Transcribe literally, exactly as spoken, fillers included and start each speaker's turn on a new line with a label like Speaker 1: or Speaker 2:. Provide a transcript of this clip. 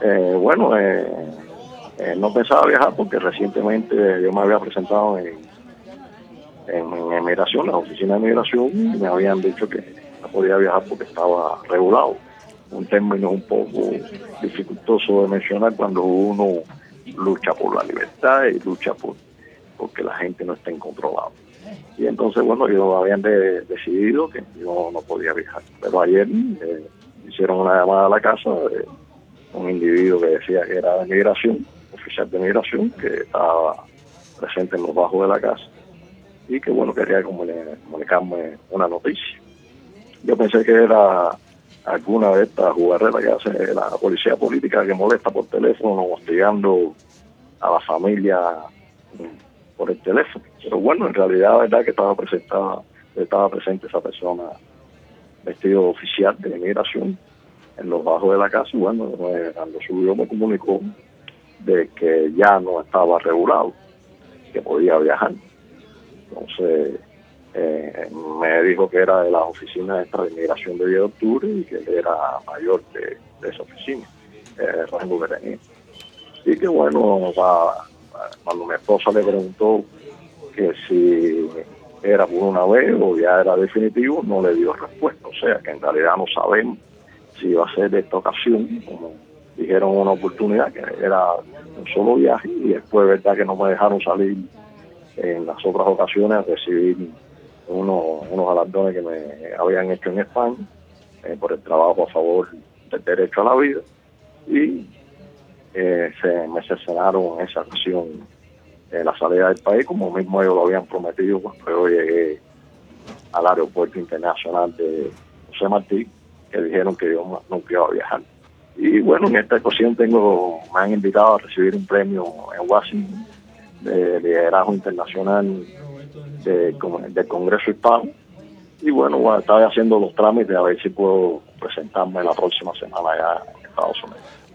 Speaker 1: Eh, bueno, eh, eh, no pensaba viajar porque recientemente yo me había presentado en, en, en migración, en la oficina de migración, y me habían dicho que no podía viajar porque estaba regulado. Un término un poco dificultoso de mencionar cuando uno lucha por la libertad y lucha por porque la gente no esté incontrolada. Y entonces, bueno, ellos habían de, decidido que yo no podía viajar. Pero ayer eh, hicieron una llamada a la casa de un individuo que decía que era de migración, oficial de migración, que estaba presente en los bajos de la casa y que, bueno, quería comunicarme una noticia. Yo pensé que era alguna de estas jugarretas que hace la policía política que molesta por teléfono, hostigando a la familia por el teléfono. Pero bueno, en realidad la verdad que estaba presentada, estaba presente esa persona vestido oficial de inmigración en los bajos de la casa. Y bueno, cuando subió me comunicó de que ya no estaba regulado, que podía viajar. Entonces eh, me dijo que era de las oficinas de inmigración de diez de octubre y que él era mayor de, de esa oficina, el rango que tenía. Y que bueno, va, cuando mi esposa le preguntó que si era por una vez o ya era definitivo, no le dio respuesta. O sea, que en realidad no sabemos si iba a ser de esta ocasión, como dijeron una oportunidad, que era un solo viaje, y después, verdad, que no me dejaron salir en las otras ocasiones a recibir unos, unos galardones que me habían hecho en España eh, por el trabajo a favor del derecho a la vida, y eh, se me cercenaron en esa ocasión eh, la salida del país, como mismo ellos lo habían prometido cuando yo llegué al aeropuerto internacional de José Martí, que dijeron que yo no iba a viajar. Y bueno, en esta ocasión tengo, me han invitado a recibir un premio en Washington de liderazgo internacional de, del Congreso Hispano. Y bueno, bueno, estaba haciendo los trámites a ver si puedo presentarme la próxima semana allá en Estados Unidos.